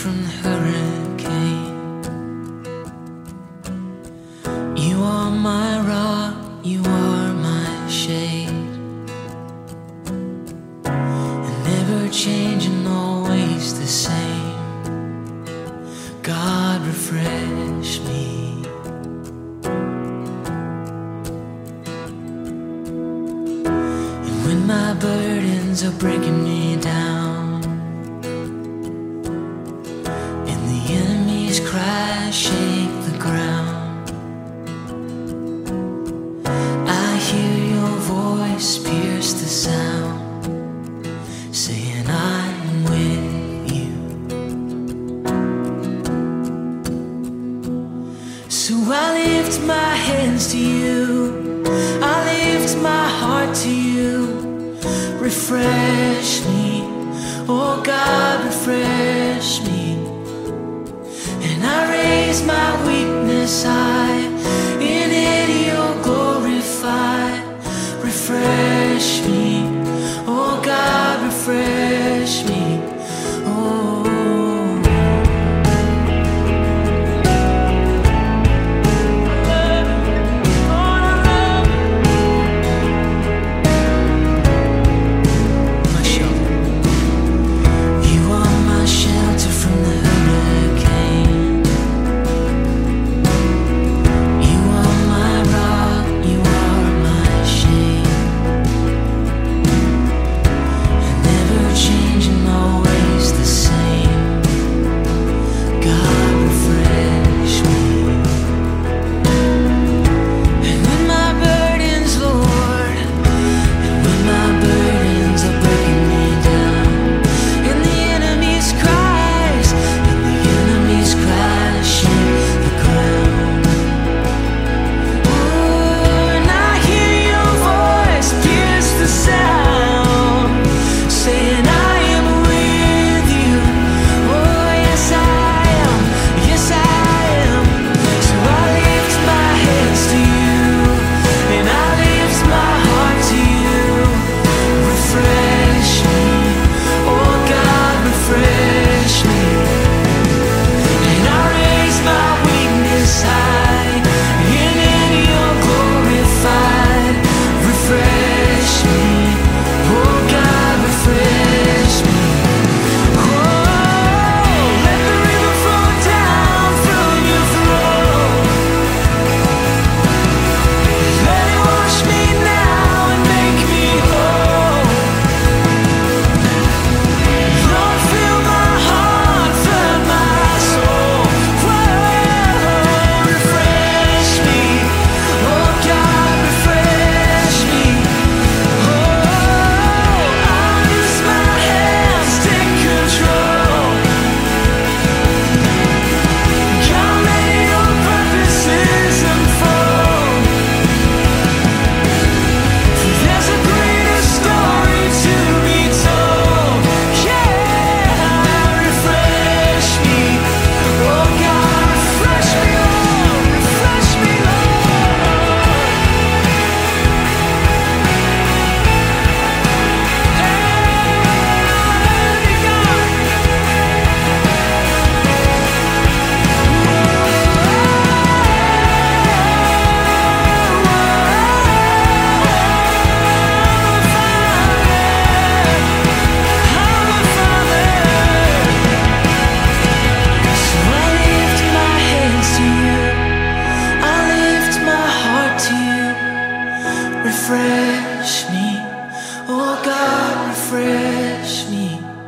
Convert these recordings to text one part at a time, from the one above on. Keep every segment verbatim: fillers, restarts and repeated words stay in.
from the hurricane. You are my rock, you are my shade, and never changing, always the same. God, refresh me. And when my burdens are breaking me down, and the enemy's cry shake the ground, I hear your voice pierce the sound, saying I'm with you. So I lift my hands to you, I lift my heart to you. Refresh me, oh God, refresh me. And I raise my weakness high, in it you're glorified. Refresh me, oh God, refresh me. Oh, refresh me, oh God, refresh me.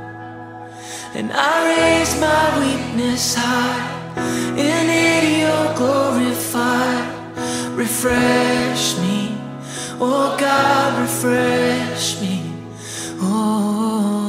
And I raise my weakness high, in it you're glorified. Refresh me, oh God, refresh me. Oh.